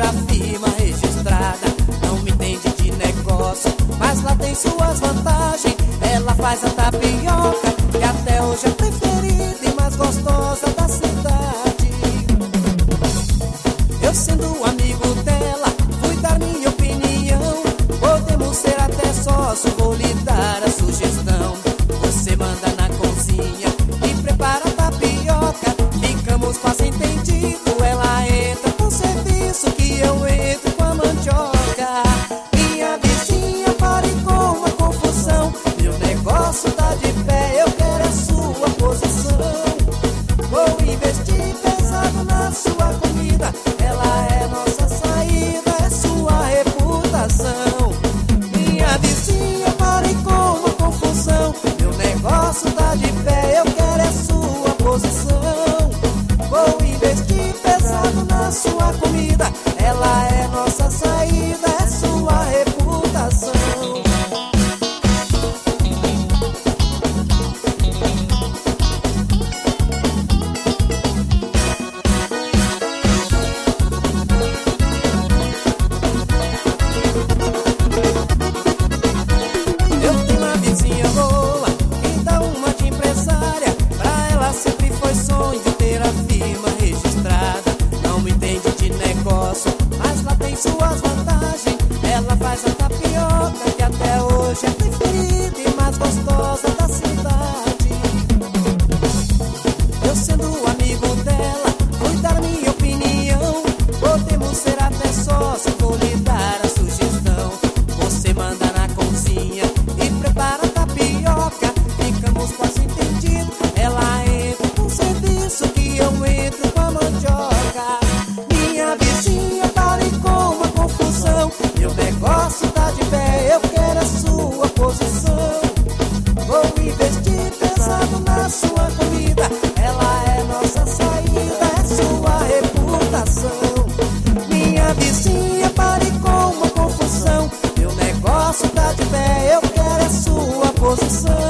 ter a firma registrada. Não me entende de negócio, mas lá tem suas vantagens. Ela faz a tapioca, que até hoje é a preferida e mais gostosa da cidade. Eu sendo amigo dela, fui dar minha opinião. Podemos ser até sócio, vou lhe dar a sugestão. Você manda na cozinha e prepara a tapioca. Ficamos quase entendido, ela entra com serviço que eu entro com a mandioca. Minha vizinha, pare com a confusão. Meu negócio tá de pé, eu quero a sua posição. Vou investir pesado na sua comida. Ela é nossa saída, é sua reputação. Minha vizinha, pare com a confusão. Meu negócio tá de pé, eu quero a sua posição. Vou investir pesado na sua comida. Ela é nossa saída, é sua reputação. Eu tenho uma vizinha boa, que dá uma de empresária. Pra ela sempre foi sonho ter a firma registrada. Não me entende de negócio, mas lá tem suas vantagens. Ela faz a tapioca, que até hoje é preferida e mais gostosa da cidade. Eu sendo amigo dela, vou dar minha opinião. Podemos ser até sócio, vou lhe dar a sugestão. Você manda na cozinha e prepara a tapioca. Ficamos quase entendidos, ela entra com serviço que eu entro com a mandioca. Minha vizinha, pare com a confusão. Meu negócio tá de pé, eu quero a sua posição. Vou investir pesado na sua comida. Ela é nossa saída, é sua reputação. Minha vizinha, pare com a confusão. Meu negócio tá de pé, eu quero a sua posição.